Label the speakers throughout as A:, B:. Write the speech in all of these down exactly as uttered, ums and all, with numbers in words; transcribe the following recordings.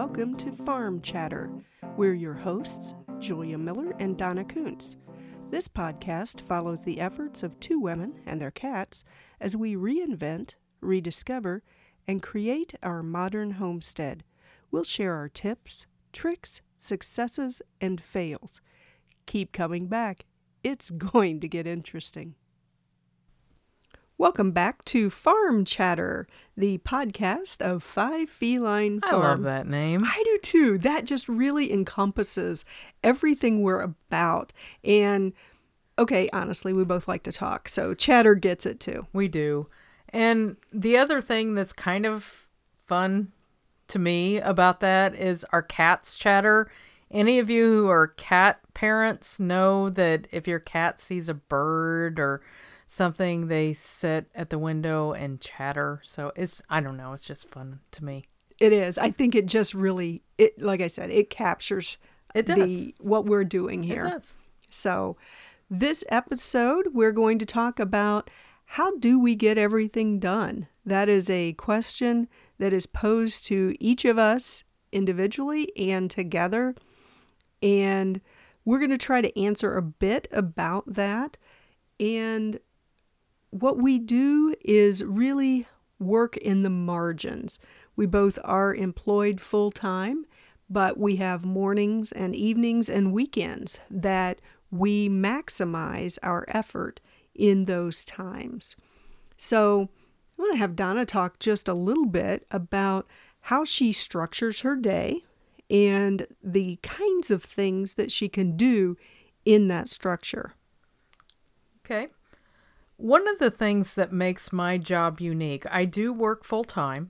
A: welcome to Farm Chatter. We're your hosts, Julia Miller and Donna Kuntz. This podcast follows the efforts of two women and their cats as we reinvent, rediscover, and create our modern homestead. We'll share our tips, tricks, successes, and fails. Keep coming back. It's going to get interesting. Welcome back to Farm Chatter, the podcast of Five Feline Farm.
B: I love that name.
A: I do too. That just really encompasses everything we're about. And, okay, honestly, we both like to talk, so chatter gets it too.
B: We do. And the other thing that's kind of fun to me about that is our cats chatter. Any of you who are cat parents know that if your cat sees a bird or something, they sit at the window and chatter. So it's, I don't know, it's just fun to me.
A: It is. I think it just really, it like I said, it captures
B: it does.
A: the what we're doing here.
B: It does.
A: So this episode, we're going to talk about how do we get everything done? That is a question that is posed to each of us individually and together. And we're going to try to answer a bit about that. And what we do is really work in the margins. We both are employed full-time, but we have mornings and evenings and weekends that we maximize our effort in those times. So I want to have Donna talk just a little bit about how she structures her day and the kinds of things that she can do in that structure.
B: Okay. One of the things that makes my job unique, I do work full-time,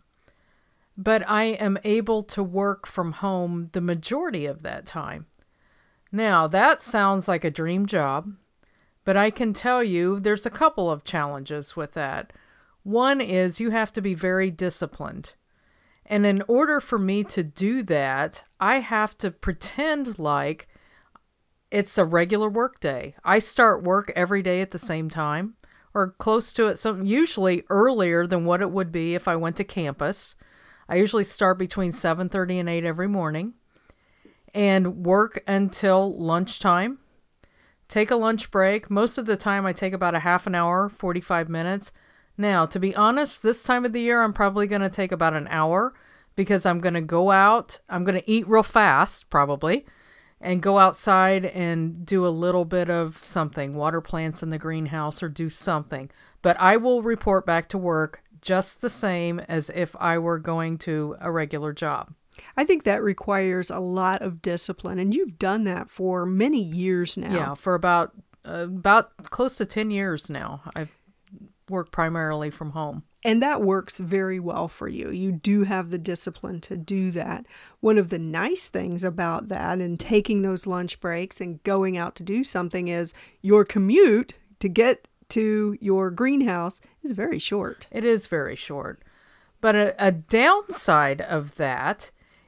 B: but I am able to work from home the majority of that time. Now, that sounds like a dream job, but I can tell you there's a couple of challenges with that. One is you have to be very disciplined. And in order for me to do that, I have to pretend like it's a regular work day. I start work every day at the same time or close to it, some, usually earlier than what it would be if I went to campus. I usually start between seven thirty and eight every morning and work until lunchtime. Take a lunch break. Most of the time I take about a half an hour, forty-five minutes. Now, to be honest, this time of the year, I'm probably going to take about an hour because I'm going to go out. I'm going to eat real fast, probably, and go outside and do a little bit of something, water plants in the greenhouse or do something. But I will report back to work just the same as if I were going to a regular job.
A: I think that requires a lot of discipline, and you've done that for many years now.
B: Yeah, for about uh, about close to ten years now. I've worked primarily from home.
A: And that works very well for you. You do have the discipline to do that. One of the nice things about that and taking those lunch breaks and going out to do something is your commute to get to your greenhouse is very short.
B: It is very short. But a, a downside of that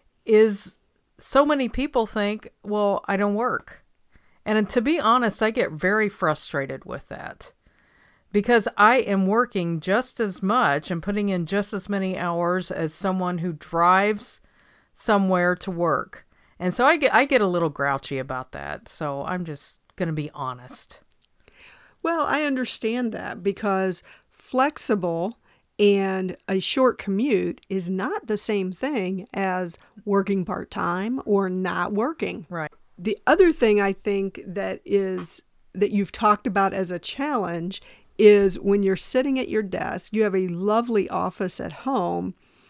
B: is so many people think, well, I don't work. And to be honest, I get very frustrated with that. Because I am working just as much and putting in just as many hours as someone who drives somewhere to work. And so I get I get a little grouchy about that. So I'm just going to be honest.
A: Well, I understand that because flexible and a short commute is not the same thing as working part-time or not working.
B: Right.
A: The other thing I think that is that you've talked about as a challenge is when you're sitting at your desk, you have a lovely office at home,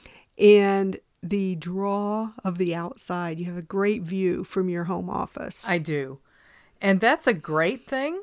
A: and the draw of the outside, you have a great view from your home office.
B: I do. And that's a great thing.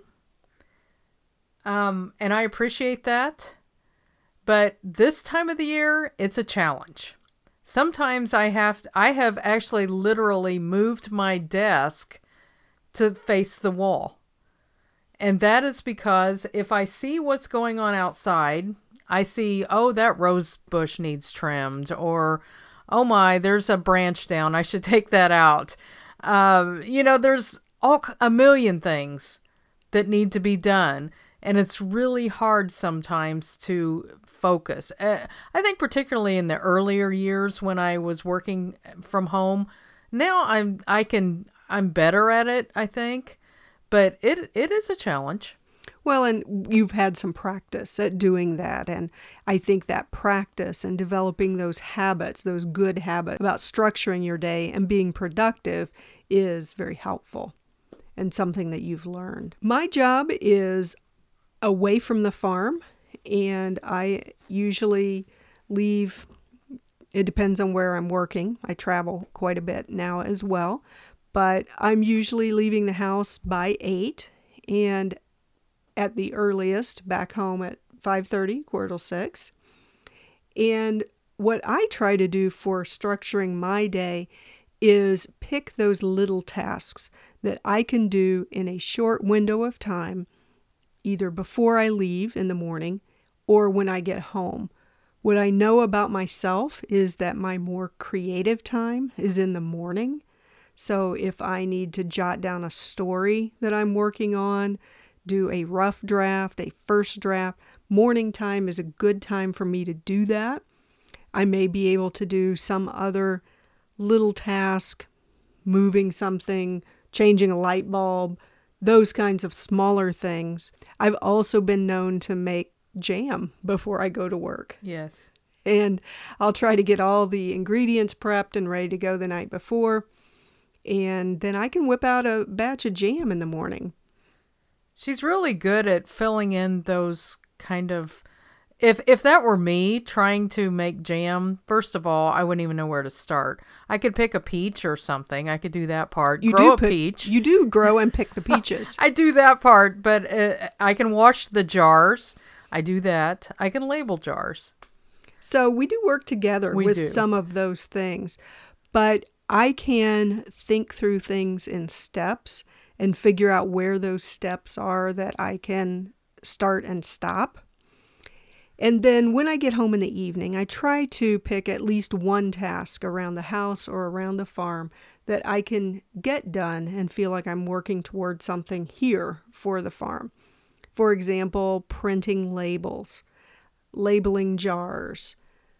B: Um, and I appreciate that. But this time of the year, it's a challenge. Sometimes I have, I have actually literally moved my desk to face the wall. And that is because if I see what's going on outside, I see, oh, that rose bush needs trimmed, or, oh my, there's a branch down, I should take that out. Um, you know, there's all a million things that need to be done. And it's really hard sometimes to focus. Uh, I think particularly in the earlier years when I was working from home, now I'm I can I'm better at it, I think, but it it is a challenge.
A: Well, and you've had some practice at doing that. And I think that practice and developing those habits, those good habits about structuring your day and being productive is very helpful and something that you've learned. My job is away from the farm, and I usually leave, it depends on where I'm working. I travel quite a bit now as well, but I'm usually leaving the house by eight, and at the earliest back home at five thirty, quarter till six. And what I try to do for structuring my day is pick those little tasks that I can do in a short window of time, either before I leave in the morning or when I get home. What I know about myself is that my more creative time is in the morning. So if I need to jot down a story that I'm working on, do a rough draft, a first draft, morning time is a good time for me to do that. I may be able to do some other little task, moving something, changing a light bulb, those kinds of smaller things. I've also been known to make jam before I go to work.
B: Yes.
A: And I'll try to get all the ingredients prepped and ready to go the night before. And then I can whip out a batch of jam in the morning.
B: She's really good at filling in those kind of, if if that were me trying to make jam, first of all, I wouldn't even know where to start. I could pick a peach or something. I could do that part.
A: You
B: grow
A: do
B: a
A: pick,
B: peach.
A: You do grow and pick the peaches.
B: I do that part, but uh, I can wash the jars. I do that. I can label jars.
A: So we do work together
B: we
A: with
B: do.
A: some of those things, but I can think through things in steps and figure out where those steps are that I can start and stop. And then when I get home in the evening, I try to pick at least one task around the house or around the farm that I can get done and feel like I'm working towards something here for the farm. For example, printing labels, labeling jars,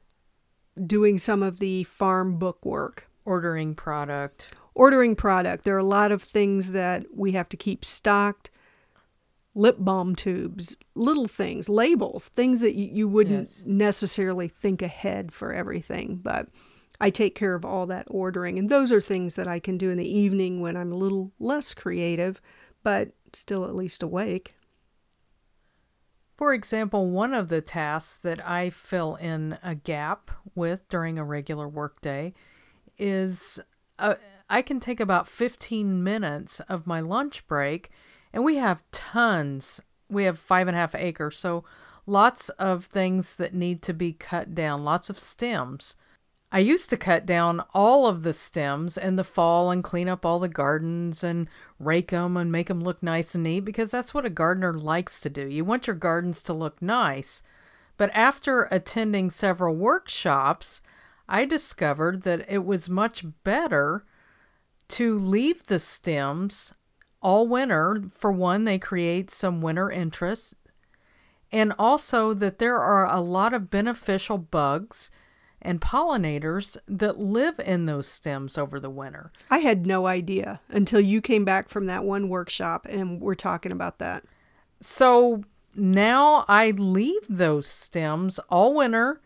A: doing some of the farm book work.
B: Ordering product.
A: Ordering product. There are a lot of things that we have to keep stocked. Lip balm tubes, little things, labels, things that you, you wouldn't
B: yes.
A: necessarily think ahead for everything. But I take care of all that ordering. And those are things that I can do in the evening when I'm a little less creative, but still at least awake.
B: For example, one of the tasks that I fill in a gap with during a regular workday is uh, I can take about fifteen minutes of my lunch break, and we have tons. We have five and a half acres, so lots of things that need to be cut down, lots of stems. I used to cut down all of the stems in the fall and clean up all the gardens and rake them and make them look nice and neat, because that's what a gardener likes to do. You want your gardens to look nice. But after attending several workshops, I discovered that it was much better to leave the stems all winter. For one, they create some winter interest, and also that there are a lot of beneficial bugs and pollinators that live in those stems over the winter.
A: I had no idea until you came back from that one workshop and we're talking about that.
B: So now I leave those stems all winter,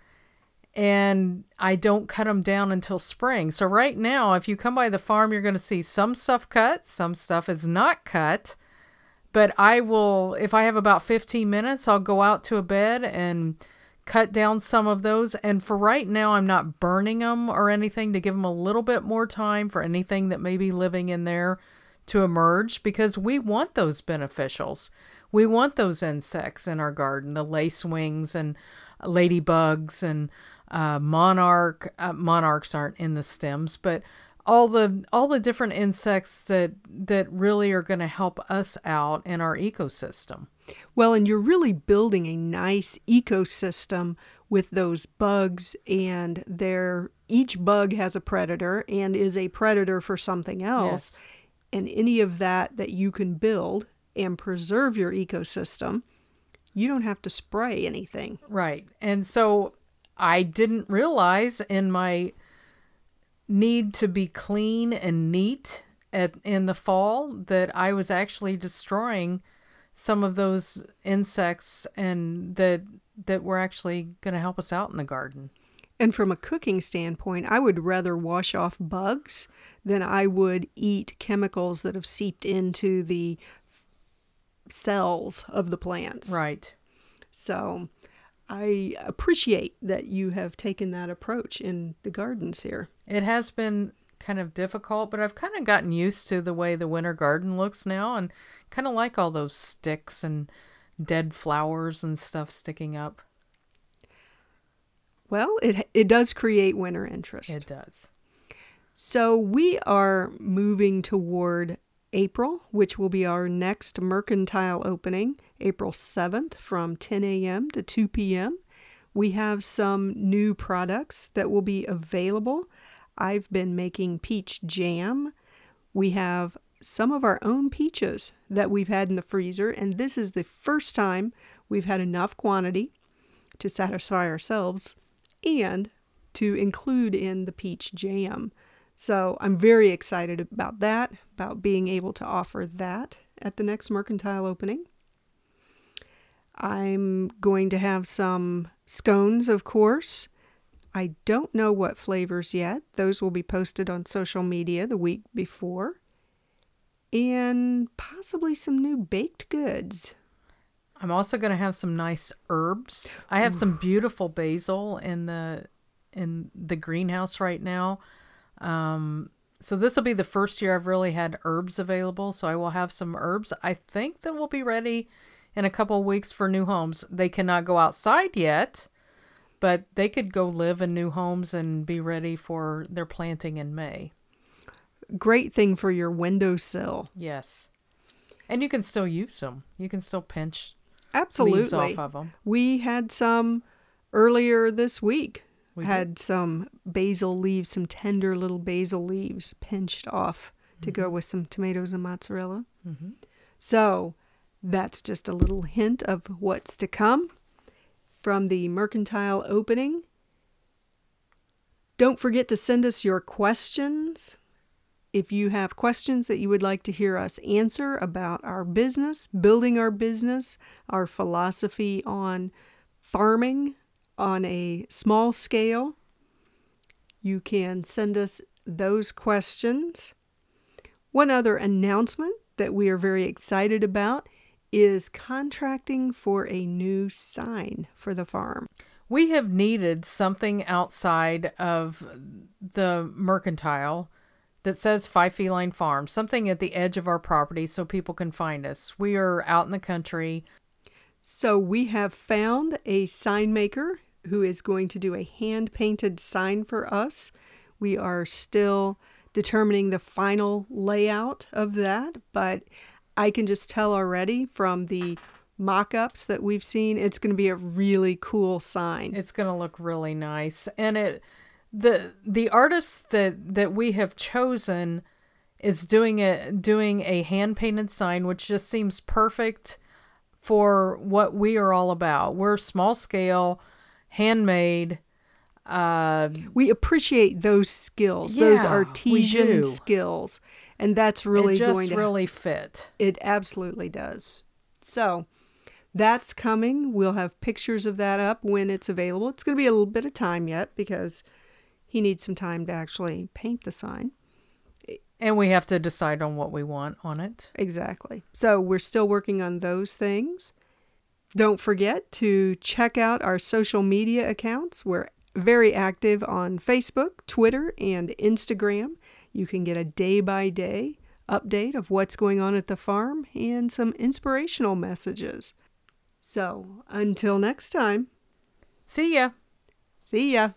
B: and I don't cut them down until spring. So right now, if you come by the farm, you're going to see some stuff cut, some stuff is not cut. But I will, if I have about fifteen minutes, I'll go out to a bed and cut down some of those. And for right now, I'm not burning them or anything, to give them a little bit more time for anything that may be living in there to emerge, because we want those beneficials. We want those insects in our garden, the lacewings and ladybugs and uh, monarch. Uh, monarchs aren't in the stems, but all the all the different insects that that really are going to help us out in our ecosystem.
A: Well, and you're really building a nice ecosystem with those bugs, and they're, each bug has a predator and is a predator for something else.
B: Yes.
A: And any of that that you can build and preserve your ecosystem, you don't have to spray anything.
B: Right. And so I didn't realize in my need to be clean and neat at in the fall that I was actually destroying some of those insects and that that were actually going to help us out in the garden.
A: And from a cooking standpoint, I would rather wash off bugs than I would eat chemicals that have seeped into the cells of the plants.
B: Right.
A: So I appreciate that you have taken that approach in the gardens here.
B: It has been kind of difficult, but I've kind of gotten used to the way the winter garden looks now and kind of like all those sticks and dead flowers and stuff sticking up.
A: Well, it it does create winter interest.
B: It does.
A: So we are moving toward April, which will be our next mercantile opening, April seventh from ten a.m. to two p.m. We have some new products that will be available. I've been making peach jam. We have some of our own peaches that we've had in the freezer, and this is the first time we've had enough quantity to satisfy ourselves and to include in the peach jam. So I'm very excited about that, about being able to offer that at the next mercantile opening. I'm going to have some scones, of course. I don't know what flavors yet. Those will be posted on social media the week before. And possibly some new baked goods.
B: I'm also going to have some nice herbs. I have some beautiful basil in the in the greenhouse right now. Um, so this will be the first year I've really had herbs available. So I will have some herbs. I think that will be ready in a couple of weeks for new homes. They cannot go outside yet, but they could go live in new homes and be ready for their planting in May.
A: Great thing for your windowsill.
B: Yes. And you can still use them. You can still pinch
A: Absolutely.
B: leaves off of them.
A: We had some earlier this week.
B: We
A: had
B: did.
A: some basil leaves, some tender little basil leaves pinched off to
B: Mm-hmm.
A: go with some tomatoes and mozzarella.
B: Mm-hmm.
A: So that's just a little hint of what's to come from the mercantile opening. Don't forget to send us your questions. If you have questions that you would like to hear us answer about our business, building our business, our philosophy on farming on a small scale, you can send us those questions. One other announcement that we are very excited about is contracting for a new sign for the farm.
B: We have needed something outside of the mercantile that says Five Feline Farm, something at the edge of our property so people can find us. We are out in the country.
A: So we have found a sign maker who is going to do a hand-painted sign for us. We are still determining the final layout of that, but I can just tell already from the mock-ups that we've seen, it's going to be a really cool sign.
B: It's going to look really nice. And it the the artist that that we have chosen is doing a doing a hand-painted sign, which just seems perfect for what we are all about. We're small scale, handmade. Uh,
A: we appreciate those skills,
B: yeah,
A: those
B: we
A: artesian
B: do.
A: skills, and that's really
B: it just
A: going to
B: really fit.
A: It absolutely does. So that's coming. We'll have pictures of that up when it's available. It's going to be a little bit of time yet because he needs some time to actually paint the sign.
B: And we have to decide on what we want on it.
A: Exactly. So we're still working on those things. Don't forget to check out our social media accounts. We're very active on Facebook, Twitter, and Instagram. You can get a day-by-day update of what's going on at the farm and some inspirational messages. So, until next time.
B: See ya.
A: See ya.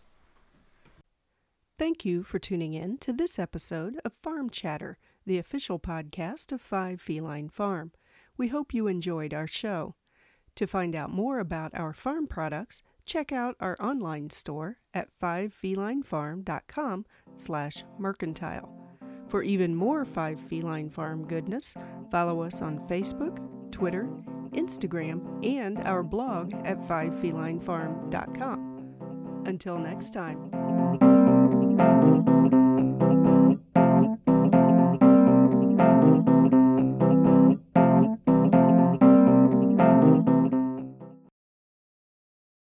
A: Thank you for tuning in to this episode of Farm Chatter, the official podcast of Five Feline Farm. We hope you enjoyed our show. To find out more about our farm products, check out our online store at five feline farm dot com slash mercantile. For even more Five Feline Farm goodness, follow us on Facebook, Twitter, Instagram, and our blog at five feline farm dot com. Until next time.